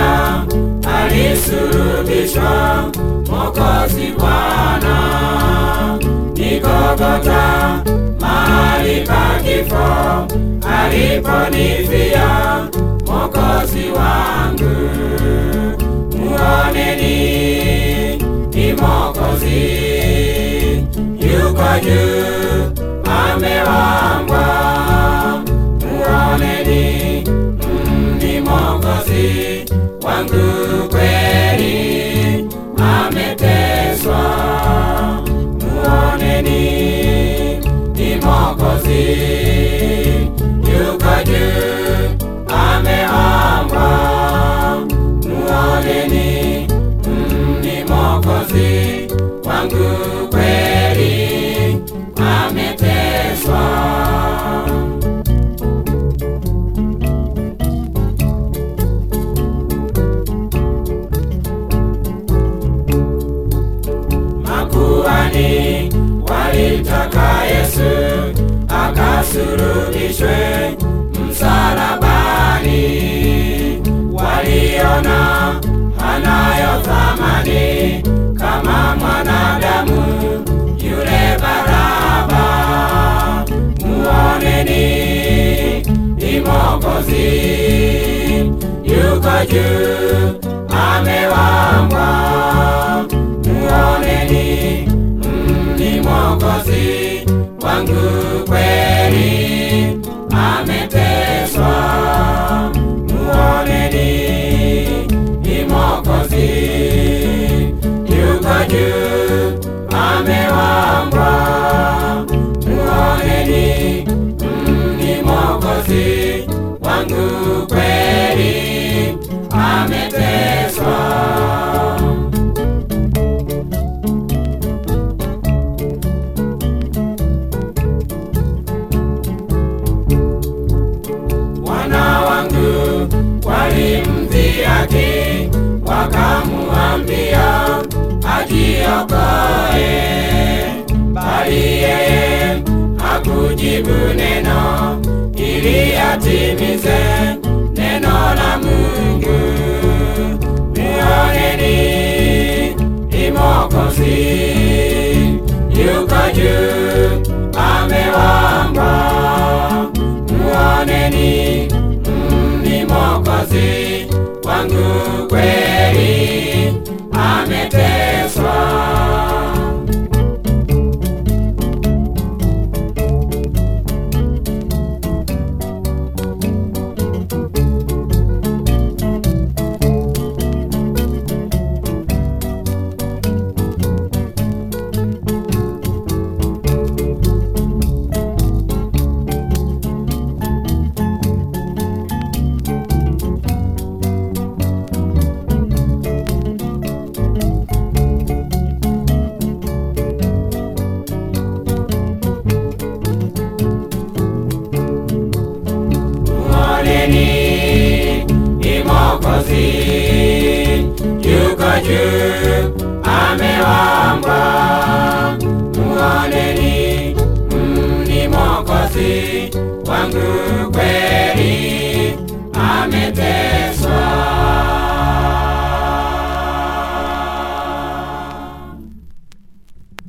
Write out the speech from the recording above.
Golgotha alisulubishwa Mwokozi Bwana. Ni Golgotha mahali pa kifo aliponifia Mwokozi wangu. Muoneni ni Mwokozi, yuko juu amewambwa. Muoneni ni Mwokozi wangu kweli ameteswa. Muoneni ni Mwokozi, yuko juu amewambwa. Muoneni ni Mwokozi wangu kweli ameteswa. Makuhani walitaka Yesu akasulubishwe msalabani. Waliona hanayo thamani kama mwanadamu yule Baraba. Muoneni ni Mwokozi, yuko juu amewambwa. Muoneni ni Mwokozi wangu kweli ameteswa. Muoneni ni Mwokozi, yuko juu amewambwa. Muoneni ni Mwokozi wangu kweli ameteswa. Wana wangu walimdhihaki, wakamuambia ajiokoe, bali yeye hakujibu neno ili atimize neno la Mungu. Muoneni ni Mwokozi, yuko juu amewambwa. Muoneni ni Mwokozi wangu kweli ameteswa. Ni Mwokozi, yuko juu amewambwa. Muoneni ni Mwokozi wangu kweli ameteswa.